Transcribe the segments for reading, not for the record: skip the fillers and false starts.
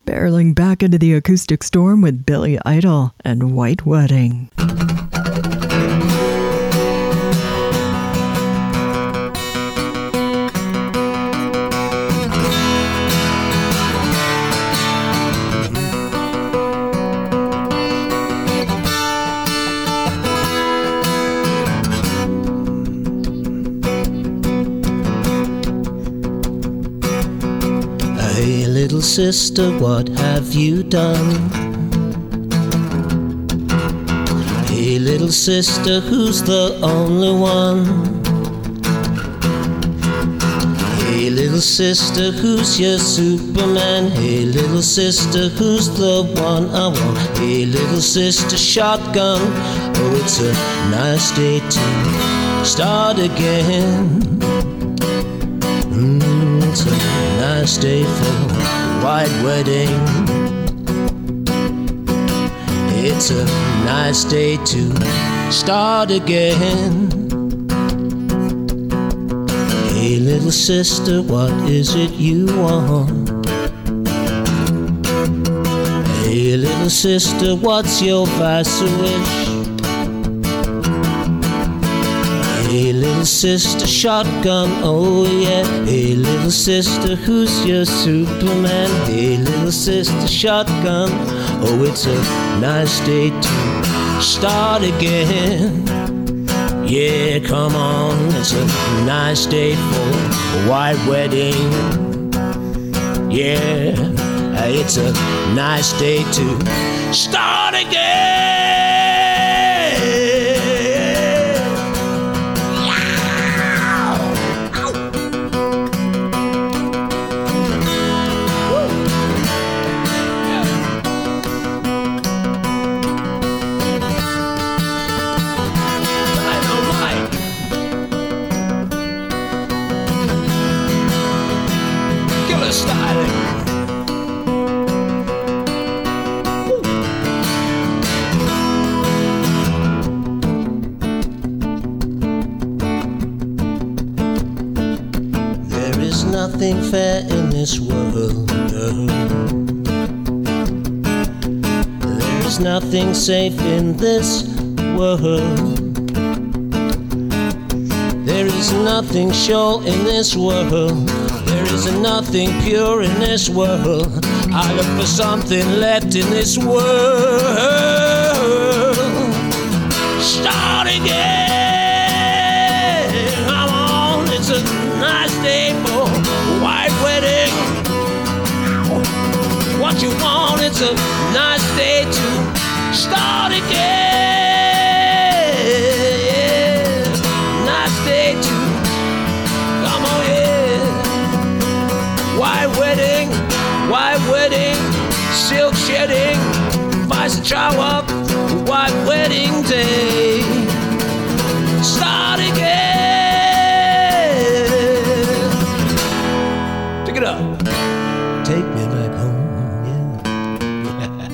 barreling back into the acoustic storm with Billy Idol and White Wedding. Hey little sister, what have you done? Hey little sister, who's the only one? Hey little sister, who's your Superman? Hey little sister, who's the one I want? Hey little sister, shotgun. Oh, it's a nice day to start again. It's a nice day for a white wedding. It's a nice day to start again. Hey little sister, what is it you want? Hey little sister, what's your vice wish? Hey little sister, shotgun, oh yeah. Hey little sister, who's your Superman? Hey little sister, shotgun. Oh, it's a nice day to start again. Yeah, come on, it's a nice day for a white wedding. Yeah, it's a nice day to start again. Nothing fair in this world. There's nothing safe in this world. There is nothing sure in this world. There is nothing pure in this world. I look for something left in this world. Start again. Come on, it's a nice day for white wedding. What you want, it's a nice day to start again. Nice day to, come on, yeah. White wedding, silk shedding, vice trawa, white wedding day. Start again. Take it up. Take me back home, yeah.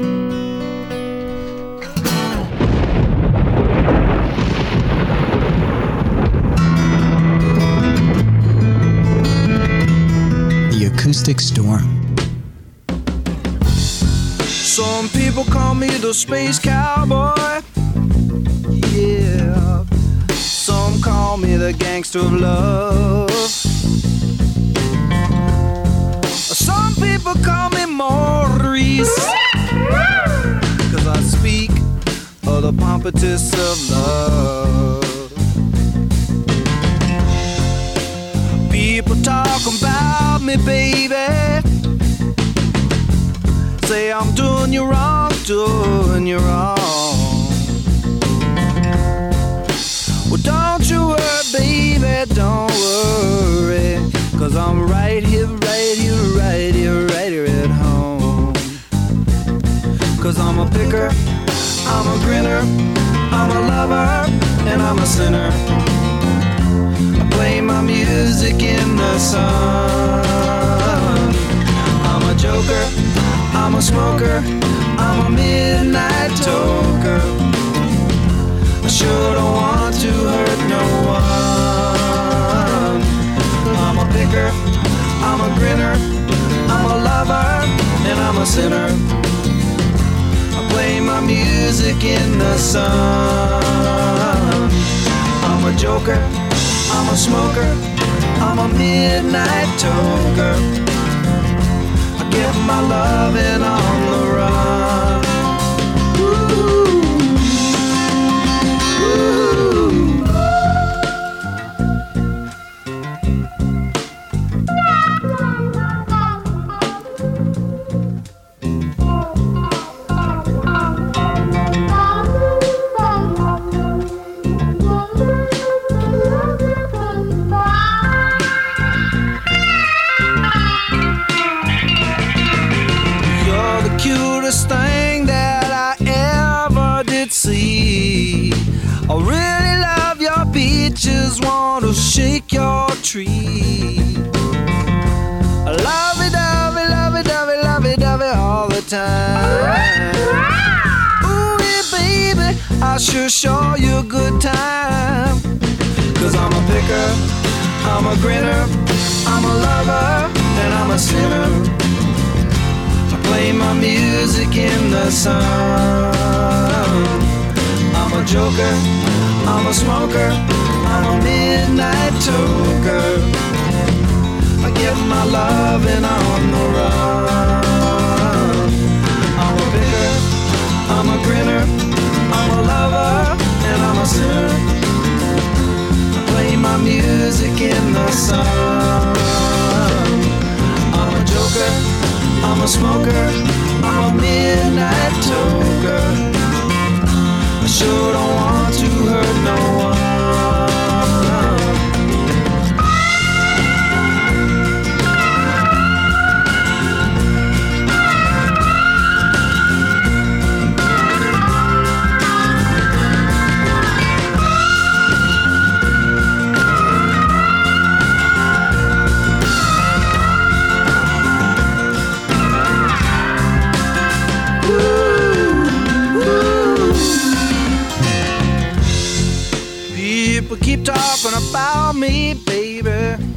The Acoustic Storm. Some people call me the space cowboy. Yeah. Some call me the gangster of love. Some people call me Maurice, 'cause I speak of the pompatus of love. People talk about me, baby. Say I'm doing you wrong, doing you wrong. Well, don't you worry, baby, don't worry, 'cause I'm right here, right here, right here, right here at home. 'Cause I'm a picker, I'm a grinner, I'm a lover, and I'm a sinner. I play my music in the sun. I'm a joker, I'm a smoker, I'm a midnight toker. I sure don't want to hurt no one. I'm a picker, I'm a grinner, I'm a lover, and I'm a sinner. I play my music in the sun. I'm a joker, I'm a smoker, I'm a midnight toker. I get my loving on the run. Thing that I ever did see. I really love your beaches, want to shake your tree. I love it, love it, love it, love it, love it, love it all the time. Ooh, yeah, baby, I sure show you a good time. 'Cause I'm a picker, I'm a grinner, I'm a lover, and I'm a sinner. Play my music in the sun. I'm a joker, I'm a smoker, I'm a midnight toker. I get my loving on the run. I'm a picker, I'm a grinner, I'm a lover, and I'm a sinner. I play my music in the sun. I'm a joker, I'm a smoker, I'm a midnight toker. I sure don't want to hurt no one. People keep talking about me, baby.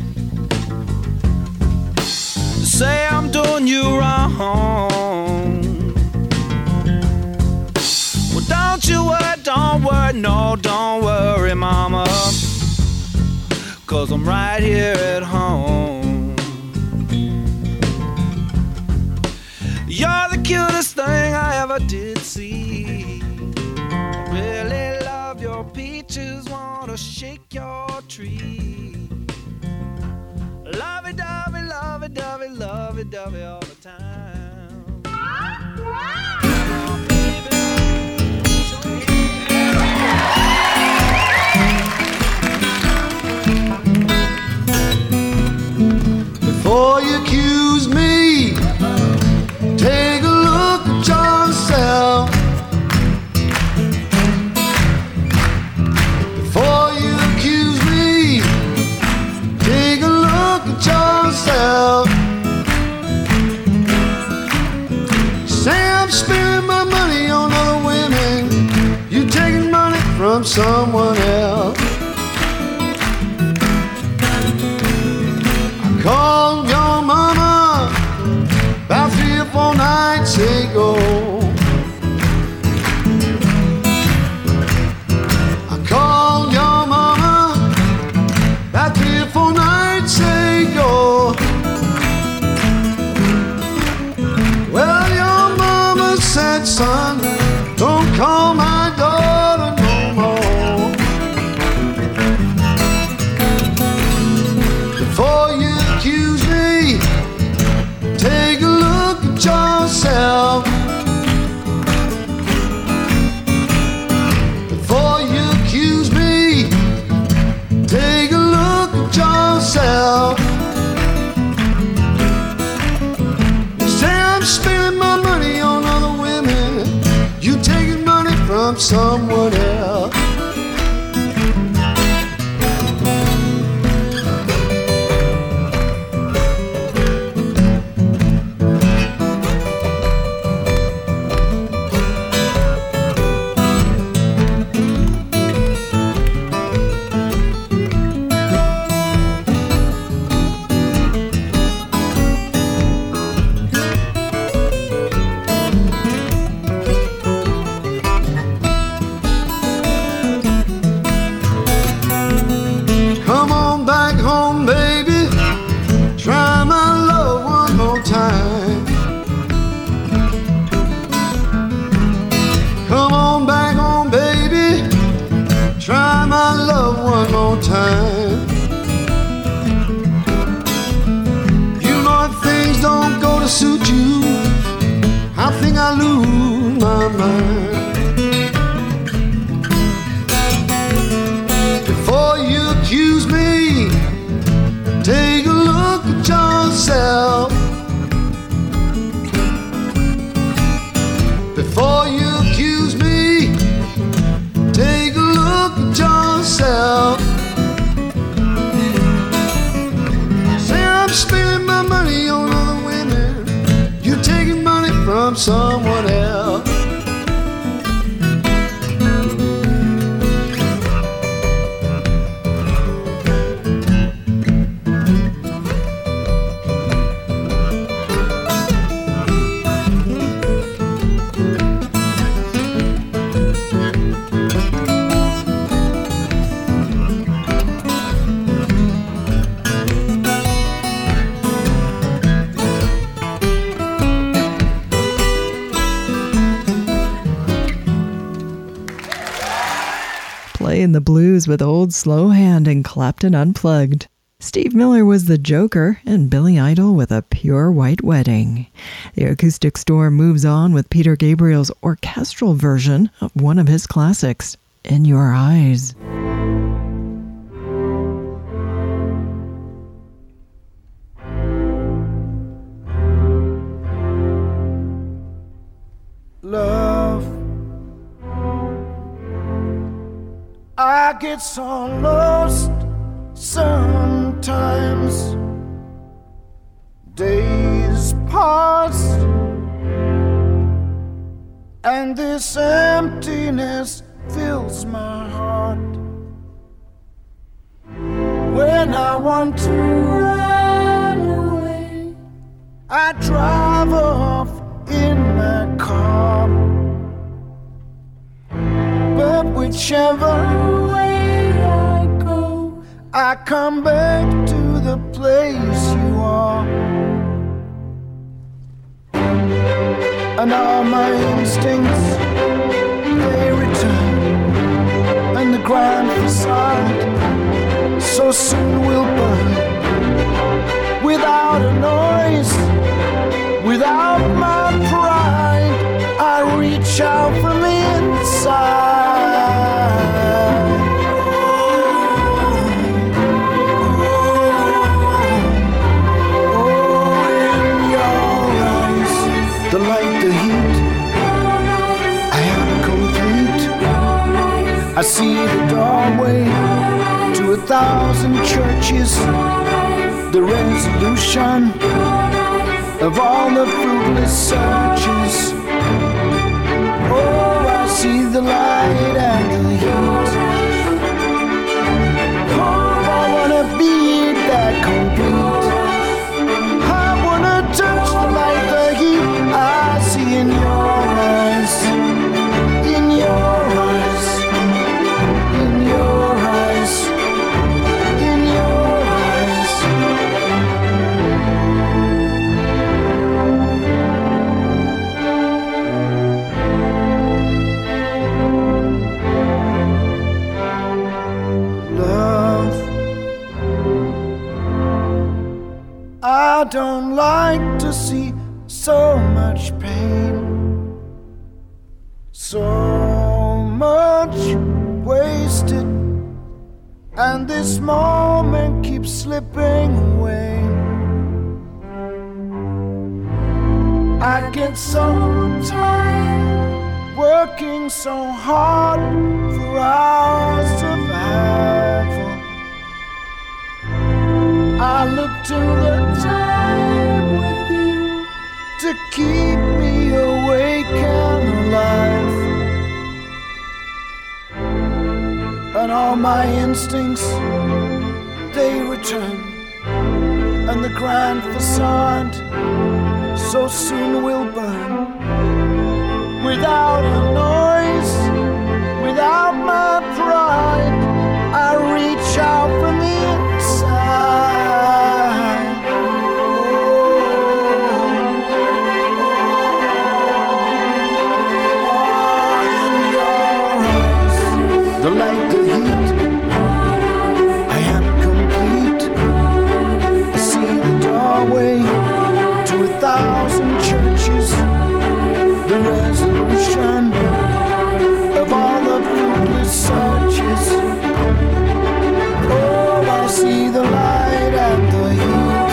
They say I'm doing you wrong. Well, don't you worry, no, don't worry, mama. 'Cause I'm right here at home. You're the cutest thing I ever did see. I really love your peaches, wanna shake your tree. Lovey-dovey, lovey-dovey, lovey-dovey all the time. Oh, baby, show me. Before you accuse me, take a look at yourself. Before you accuse me, take a look at yourself. Say I'm spending my money on other women, you taking money from someone else. I called your mama about 3 or 4 nights ago. I called your mama about 3 or 4 nights ago. Well, your mama said, son, don't call my daughter no more. Before you accuse me, take a look at yourself. Before you accuse me, take a look at yourself. You say I'm spending my money on other women, you taking money from someone else. time. Come on back home, baby. Try my love one more time. You know if things don't go to suit you, I think I lose my mind. Before you accuse me, take a look at yourself. Before you accuse me, take a look at yourself. Say I'm spending my money on other women, you're taking money from someone else. Playing the blues with Old Slowhand and Clapton Unplugged. Steve Miller was the Joker and Billy Idol with A Pure White Wedding. The Acoustic Storm moves on with Peter Gabriel's orchestral version of one of his classics, In Your Eyes. Love, I get so lost sometimes. Days pass and this emptiness fills my heart. When I want to run away, I drive off in my car. But whichever way I go, I come back to the place you are. And all my instincts, they return, and the grand facade so soon will burn. Without a noise, without my pride, I reach out from the inside. The light, the heat, I am complete. I see the doorway to 1,000 churches, the resolution of all the fruitless searches. Oh, I see the light and the heat. Oh, I wanna be that complete. I wanna touch the light, the heat I see in your eyes, in your eyes, in your eyes, in your eyes. Love, I don't like to see so much pain, so much wasted, and this moment keeps slipping away. I get so tired, working so hard for our survival. I look to the time with you to keep me awake and alive. And all my instincts, they return, and the grand facade so soon will burn. Without a noise, without my pride, I reach out from the inside. Oh. the resolution of all the fruitless searches. Oh, I see the light and the heat.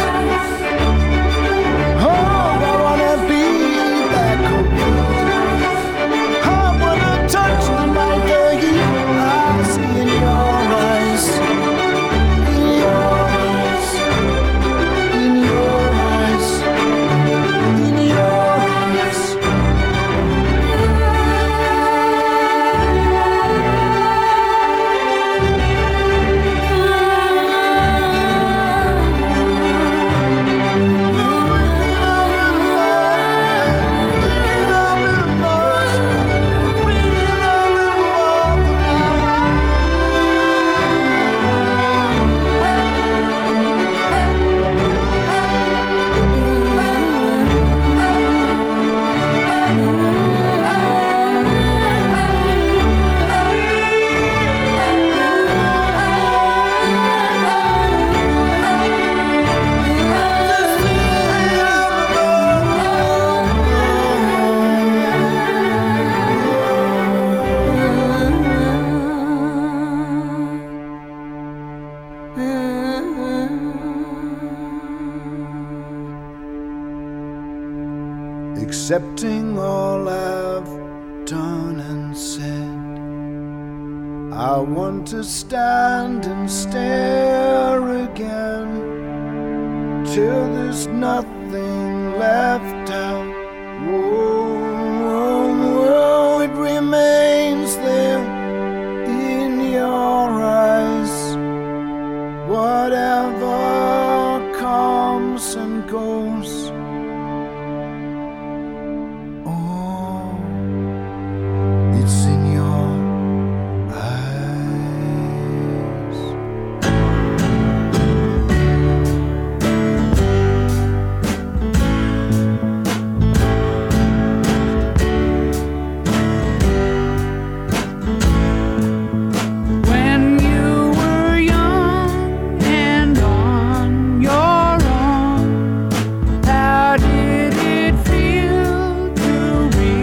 Oh, I wanna be that complete. I wanna touch the light, the heat I see in your eyes. In your eyes. In your eyes. In your eyes. Accepting all I've done and said, I want to stand and stare again till there's nothing left out. Whoa, whoa, whoa, it remains there in your eyes. Whatever comes and goes. It's in your eyes. When you were young and on your own, how did it feel to be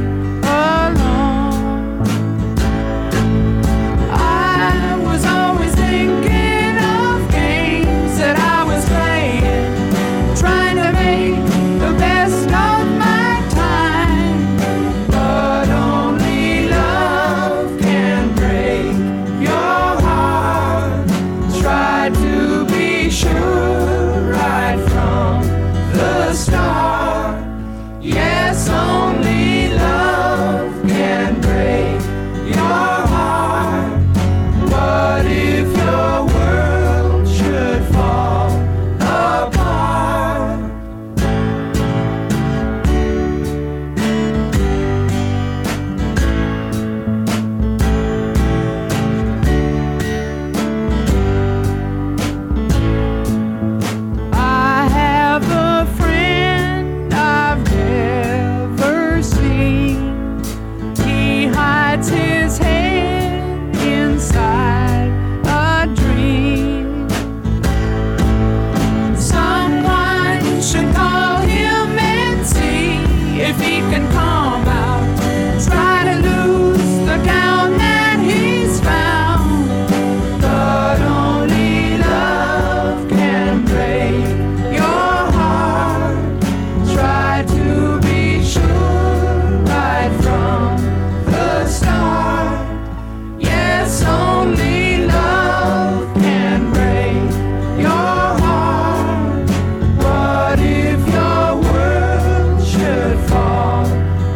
alone? I was always thinking of games that I was playing, trying to make the best of my time. But only love can break your heart. Try to be sure right from the start. Yes, only love can break your heart. What if your world should fall apart? I have a friend I've never seen. He hides his head inside a dream. Someone should call him and see if he can come out. Try to lose the gown that he's found. But only love can break your heart. Try to be sure right from the start. Yes, only love can break your heart. What if your world should fall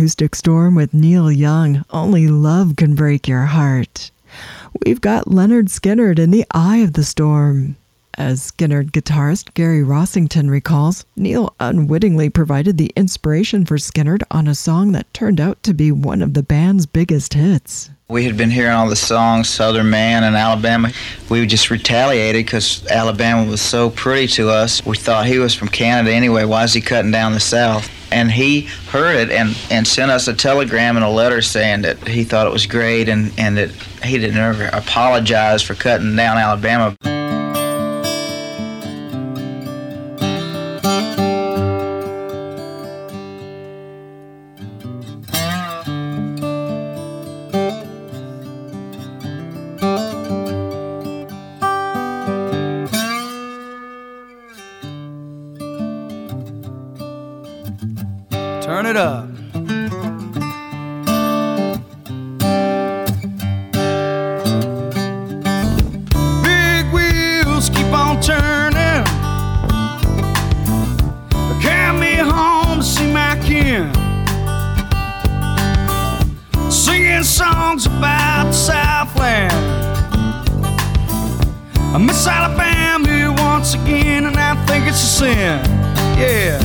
Acoustic Storm with Neil Young, Only Love Can Break Your Heart. We've got Leonard Skinner in The Eye of the Storm. As Skinner guitarist Gary Rossington recalls, Neil unwittingly provided the inspiration for Skinner on a song that turned out to be one of the band's biggest hits. We had been hearing all the songs, Southern Man and Alabama. We just retaliated because Alabama was so pretty to us. We thought he was from Canada anyway. Why is he cutting down the South? And he heard it and sent us a telegram and a letter saying that he thought it was great and that he didn't ever apologize for cutting down Alabama. Turn it up. Big wheels keep on turning. Carry me home to see my kin. Singing songs about the Southland. I miss Alabama once again, and I think it's a sin. Yeah.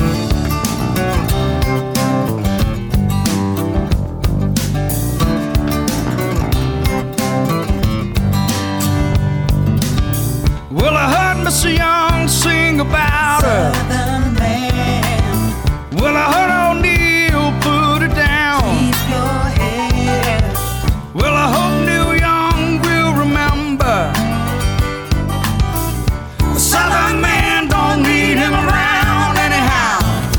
Well, I heard Mr. Young sing about her. Southern man, Well, I heard O'Neill put it down. keep your head. Well, I hope Neil Young will remember. A Southern man don't need him around anyhow.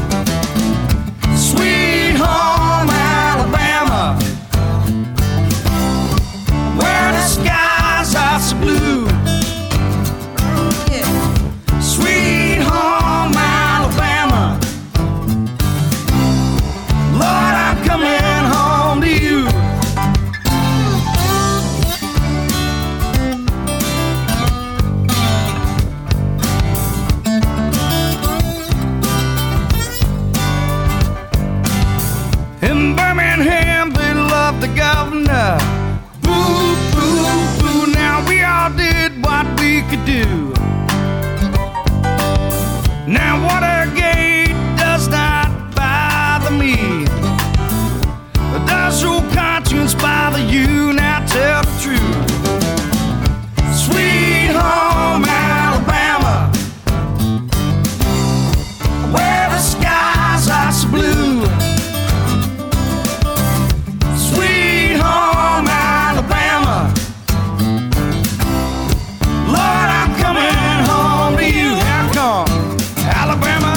Sweet home Alabama, where the skies are so blue. Sweet home Alabama, Lord, I'm coming home to you. In Birmingham, they love the governor. Boo, boo, boo, now we all did what we could do. Now Watergate does not bother me. Does your conscience bother you? Now tell the truth. Sweet home Alabama, where the skies are so blue. Sweet home Alabama, Lord, I'm coming home to you. How come, Alabama?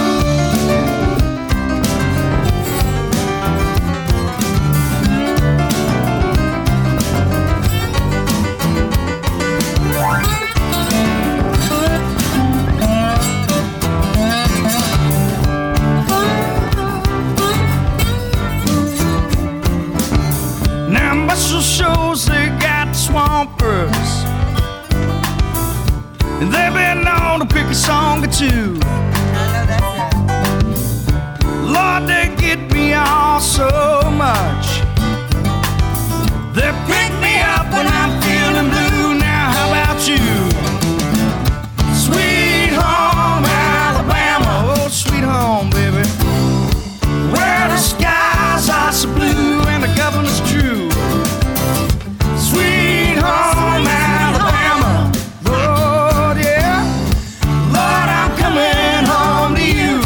Now muscle shows they got swampers, and they've been known to pick a song or two. Lord, they get me all so much. They pick me up when I'm feeling blue. Now how about you? Sweet home Alabama, oh sweet home baby, where the skies are so blue and the governor's true. Sweet home Alabama, Lord, yeah, Lord, I'm coming home to you.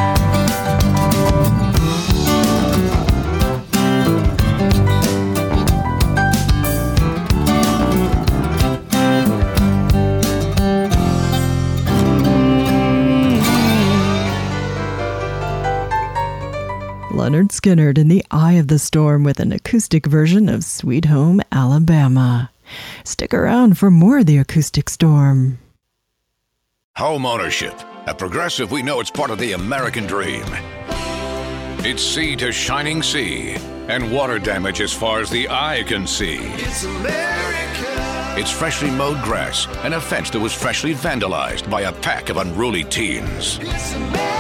Leonard Skinner in The Eye of the Storm with an acoustic version of Sweet Home Alabama. Stick around for more of The Acoustic Storm. Home ownership. At Progressive, we know it's part of the American dream. It's sea to shining sea, and water damage as far as the eye can see. It's America. It's freshly mowed grass and a fence that was freshly vandalized by a pack of unruly teens. It's America.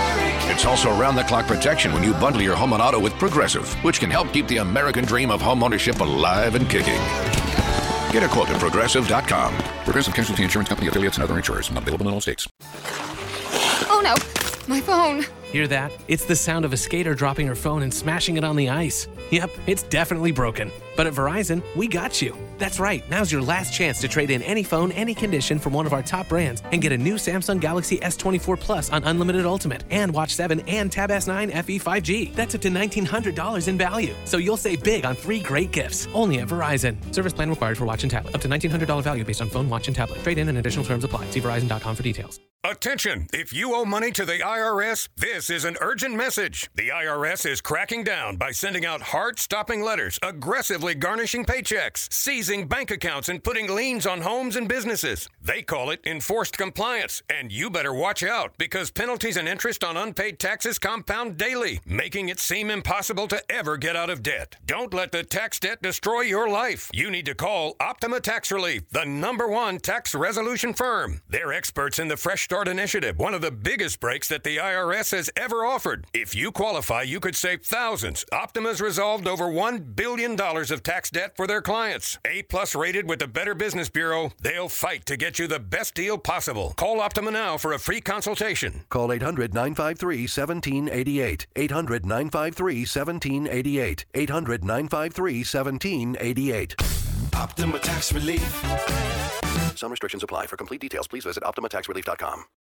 It's also round-the-clock protection when you bundle your home and auto with Progressive, which can help keep the American dream of homeownership alive and kicking. Get a quote at Progressive.com. Progressive Casualty Insurance Company, affiliates, and other insurers. Not available in all states. Oh no, my phone. Hear that? It's the sound of a skater dropping her phone and smashing it on the ice. Yep, it's definitely broken. But at Verizon, we got you. That's right, now's your last chance to trade in any phone, any condition from one of our top brands and get a new Samsung Galaxy S24 Plus on Unlimited Ultimate and Watch 7 and Tab S9 FE 5G. That's up to $1,900 in value. So you'll save big on 3 great gifts. Only at Verizon. Service plan required for watch and tablet. Up to $1,900 value based on phone, watch, and tablet. Trade in and additional terms apply. See Verizon.com for details. Attention! If you owe money to the IRS, this is an urgent message. The IRS is cracking down by sending out heart-stopping letters, aggressively garnishing paychecks, seizing bank accounts, and putting liens on homes and businesses. They call it enforced compliance, and you better watch out because penalties and interest on unpaid taxes compound daily, making it seem impossible to ever get out of debt. Don't let the tax debt destroy your life. You need to call Optima Tax Relief, the #1 tax resolution firm. They're experts in the Fresh Start Initiative, one of the biggest breaks that the IRS has ever offered. If you qualify, you could save thousands. Optima's resolved over $1 billion of tax debt for their clients. A+ rated with the Better Business Bureau, they'll fight to get you the best deal possible. Call Optima now for a free consultation. Call 800-953-1788. 800-953-1788. 800-953-1788. Optima Tax Relief. Some restrictions apply. For complete details, please visit OptimaTaxRelief.com.